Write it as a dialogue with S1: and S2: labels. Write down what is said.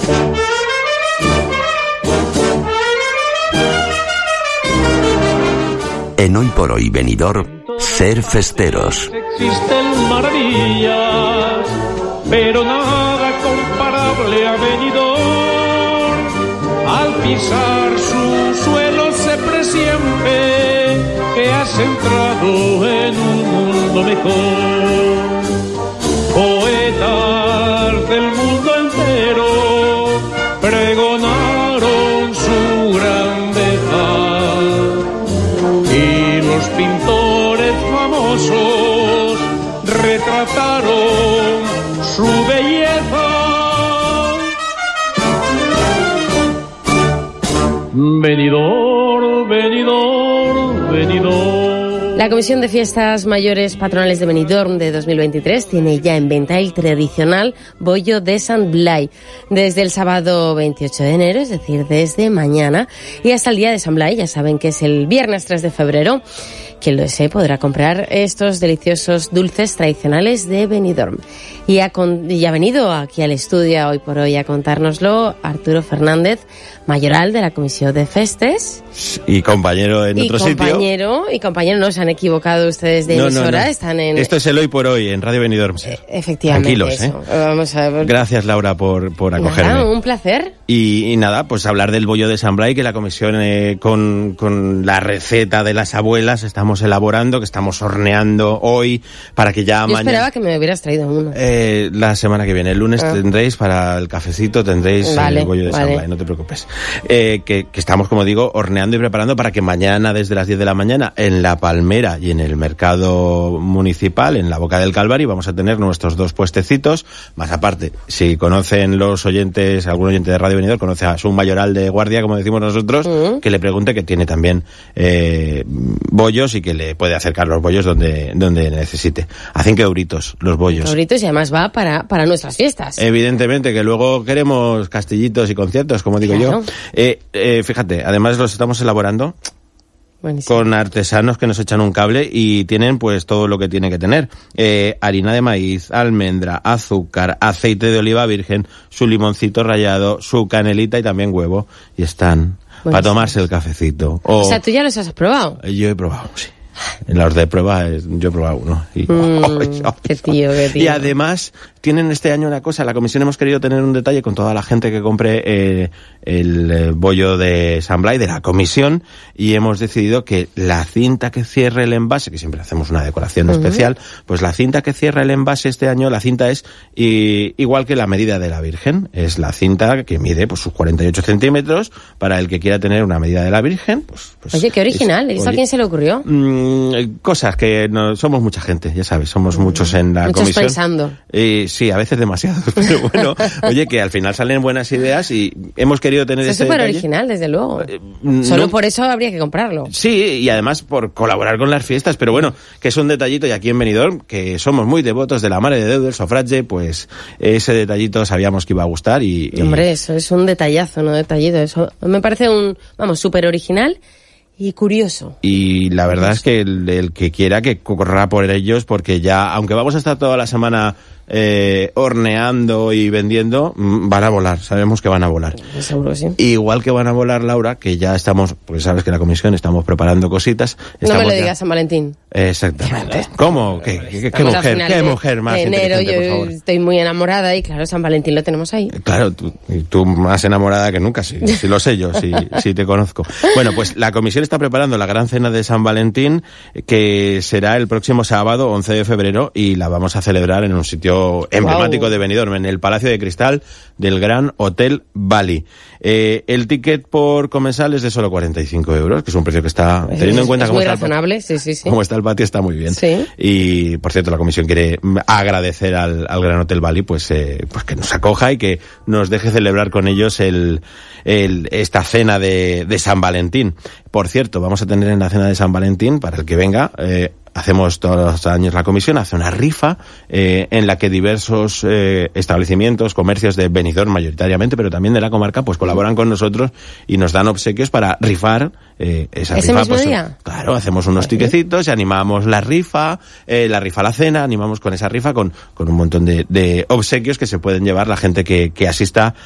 S1: En Hoy por Hoy Benidorm, ser festeros.
S2: Existen maravillas, pero nada comparable a Benidorm. Al pisar su suelo se presiente que has entrado en un mundo mejor. Poetas del mundo entero pregonaron su grandeza y los pintores famosos retrataron su belleza. Benidorm, Benidorm, Benidorm.
S3: La Comisión de Fiestas Mayores Patronales de Benidorm de 2023 tiene ya en venta el tradicional bollo de Sant Blai desde el sábado 28 de enero, es decir, desde mañana, y hasta el día de Sant Blai, ya saben que es el viernes 3 de febrero. Quien lo desee podrá comprar estos deliciosos dulces tradicionales de Benidorm. Y ha venido aquí al estudio Hoy por Hoy a contárnoslo Arturo Fernández, mayoral de la Comisión de Festes.
S4: Y compañero en otro sitio.
S3: Y compañero, no se han equivocado ustedes de emisora.
S4: No.
S3: Están en...
S4: Esto es el Hoy por Hoy en Radio Benidorm.
S3: Efectivamente.
S4: Tranquilos,
S3: eso. Vamos a ver.
S4: Gracias, Laura, por acogerme.
S3: Nada, un placer.
S4: Y nada, pues hablar del bollo de Sant Blai, que la comisión con la receta de las abuelas estamos elaborando, que estamos horneando hoy para que ya mañana...
S3: Yo esperaba que me hubieras traído uno.
S4: La semana que viene, el lunes tendréis para el cafecito, tendréis el bollo de Sant Blai, no te preocupes. Que estamos, como digo, horneando y preparando para que mañana desde las 10 de la mañana en La Palmera y en el mercado municipal, en la Boca del Calvario, vamos a tener nuestros 2 puestecitos, más aparte, si conocen los oyentes, algún oyente de Radio Benidorm conoce a su mayoral de guardia, como decimos nosotros, que le pregunte, que tiene también bollos y que le puede acercar los bollos donde necesite. A 5 euritos los bollos.
S3: Euritos, y además va para nuestras fiestas.
S4: Evidentemente, que luego queremos castillitos y conciertos, como digo yo. Fíjate, además los estamos elaborando Buenísimo. Con artesanos que nos echan un cable y tienen pues todo lo que tiene que tener. Harina de maíz, almendra, azúcar, aceite de oliva virgen, su limoncito rallado, su canelita y también huevo. Y están para tomarse el cafecito.
S3: O sea, ¿tú ya los has probado?
S4: Yo he probado, sí. En los de prueba yo he probado uno. Y,
S3: qué tío.
S4: Y además tienen este año una cosa, la comisión hemos querido tener un detalle con toda la gente que compre el bollo de Sant Blai de la comisión, y hemos decidido que la cinta que cierre el envase, que siempre hacemos una decoración especial, pues la cinta que cierra el envase este año, la cinta es igual que la medida de la Virgen, es la cinta que mide pues sus 48 centímetros, para el que quiera tener una medida de la Virgen. Pues
S3: oye, qué original, ¿eso a quién se le ocurrió?
S4: Cosas que somos mucha gente, ya sabes, somos muchos en la comisión.
S3: Pensando.
S4: Sí, a veces demasiado, pero bueno, oye, que al final salen buenas ideas y hemos querido tener
S3: es súper original, desde luego. Solo por eso habría que comprarlo.
S4: Sí, y además por colaborar con las fiestas, pero bueno, que es un detallito, y aquí en Benidorm, que somos muy devotos de la Mare de Déu del Sofrage, pues ese detallito sabíamos que iba a gustar y...
S3: Hombre, eso es un detallazo, no detallito, eso me parece súper original y curioso.
S4: Y la verdad es que el que quiera que corra por ellos, porque ya, aunque vamos a estar toda la semana horneando y vendiendo, van a volar, sabemos que van a volar.
S3: Seguro que sí.
S4: Igual que van a volar, Laura, que ya estamos, porque sabes que la comisión estamos preparando cositas.
S3: No me lo digas, San Valentín.
S4: Exactamente. ¿Cómo? ¿Qué mujer más
S3: enero,
S4: inteligente, por favor?
S3: Yo estoy muy enamorada y claro, San Valentín lo tenemos ahí.
S4: Claro, tú más enamorada que nunca, sí lo sé yo, sí te conozco. Bueno, pues la comisión está preparando la gran cena de San Valentín, que será el próximo sábado, 11 de febrero, y la vamos a celebrar en un sitio emblemático de Benidorm, en el Palacio de Cristal del Gran Hotel Bali. El ticket por comensal es de solo 45 euros, que es un precio que está, teniendo en cuenta
S3: cómo está razonable, sí.
S4: Cómo está el patio, está muy bien.
S3: Sí.
S4: Y, por cierto, la comisión quiere agradecer al Gran Hotel Bali, pues que nos acoja y que nos deje celebrar con ellos esta cena de San Valentín. Por cierto, vamos a tener en la cena de San Valentín, para el que venga, hacemos todos los años la comisión, hace una rifa en la que diversos establecimientos, comercios de Benidorm mayoritariamente, pero también de la comarca, pues colaboran con nosotros y nos dan obsequios para rifar esa
S3: ¿Ese
S4: rifa.
S3: mismo
S4: Pues,
S3: día?
S4: Claro, hacemos unos tiquecitos y animamos la rifa a la cena, animamos con esa rifa con un montón de obsequios que se pueden llevar la gente que asista